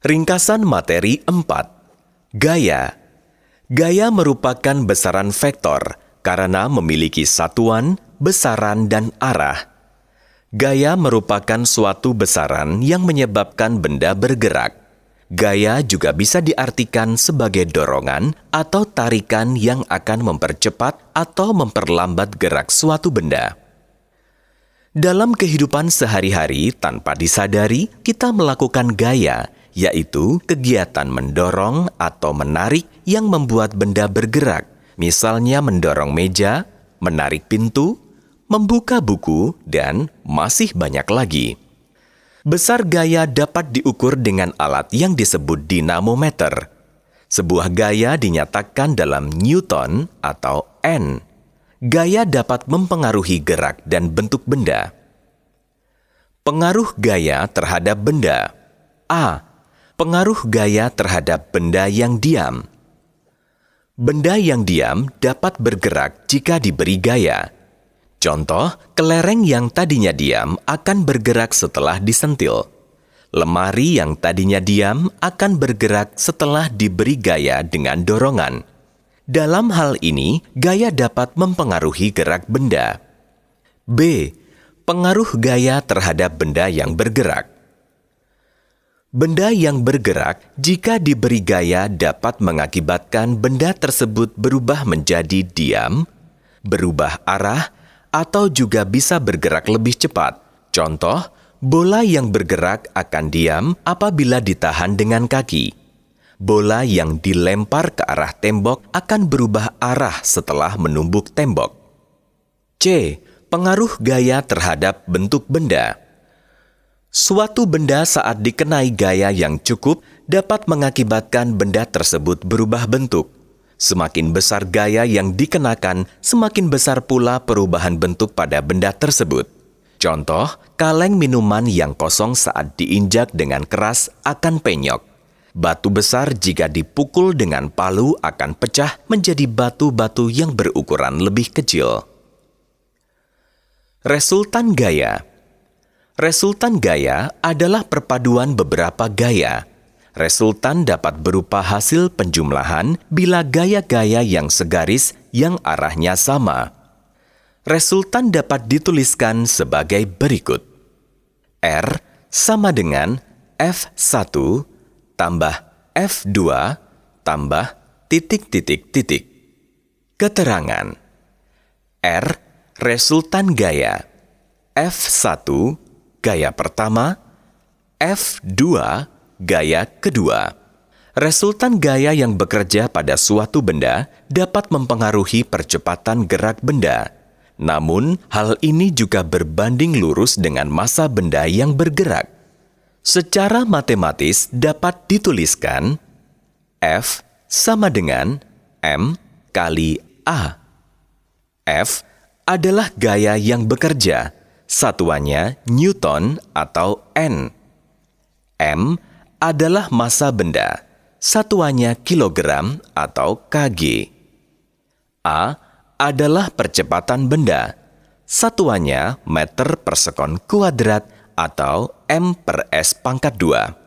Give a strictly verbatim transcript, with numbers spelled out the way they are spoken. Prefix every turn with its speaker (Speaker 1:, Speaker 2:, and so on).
Speaker 1: Ringkasan materi empat. Gaya. Gaya merupakan besaran vektor karena memiliki satuan, besaran, dan arah. Gaya merupakan suatu besaran yang menyebabkan benda bergerak. Gaya juga bisa diartikan sebagai dorongan atau tarikan yang akan mempercepat atau memperlambat gerak suatu benda. Dalam kehidupan sehari-hari tanpa disadari, kita melakukan gaya, yaitu kegiatan mendorong atau menarik yang membuat benda bergerak, misalnya mendorong meja, menarik pintu, membuka buku, dan masih banyak lagi. Besar gaya dapat diukur dengan alat yang disebut dinamometer. Sebuah gaya dinyatakan dalam Newton atau N. Gaya dapat mempengaruhi gerak dan bentuk benda. Pengaruh gaya terhadap benda. A. Pengaruh gaya terhadap benda yang diam. Benda yang diam dapat bergerak jika diberi gaya. Contoh, kelereng yang tadinya diam akan bergerak setelah disentil. Lemari yang tadinya diam akan bergerak setelah diberi gaya dengan dorongan. Dalam hal ini, gaya dapat mempengaruhi gerak benda. B. Pengaruh gaya terhadap benda yang bergerak. Benda yang bergerak, jika diberi gaya, dapat mengakibatkan benda tersebut berubah menjadi diam, berubah arah, atau juga bisa bergerak lebih cepat. Contoh, bola yang bergerak akan diam apabila ditahan dengan kaki. Bola yang dilempar ke arah tembok akan berubah arah setelah menumbuk tembok. C. Pengaruh gaya terhadap bentuk benda. Suatu benda saat dikenai gaya yang cukup dapat mengakibatkan benda tersebut berubah bentuk. Semakin besar gaya yang dikenakan, semakin besar pula perubahan bentuk pada benda tersebut. Contoh, kaleng minuman yang kosong saat diinjak dengan keras akan penyok. Batu besar jika dipukul dengan palu akan pecah menjadi batu-batu yang berukuran lebih kecil. Resultan gaya. Resultan gaya adalah perpaduan beberapa gaya. Resultan dapat berupa hasil penjumlahan bila gaya-gaya yang segaris yang arahnya sama. Resultan dapat dituliskan sebagai berikut. R sama dengan F satu tambah F dua tambah titik-titik-titik. Keterangan. R. Resultan gaya. F satu gaya pertama, F dua gaya kedua. Resultan gaya yang bekerja pada suatu benda dapat mempengaruhi percepatan gerak benda. Namun, hal ini juga berbanding lurus dengan massa benda yang bergerak. Secara matematis dapat dituliskan F sama dengan M kali A. F adalah gaya yang bekerja, satuannya Newton atau N. M adalah massa benda, satuannya kilogram atau kg. A adalah percepatan benda, satuannya meter per sekon kuadrat atau M per S pangkat dua.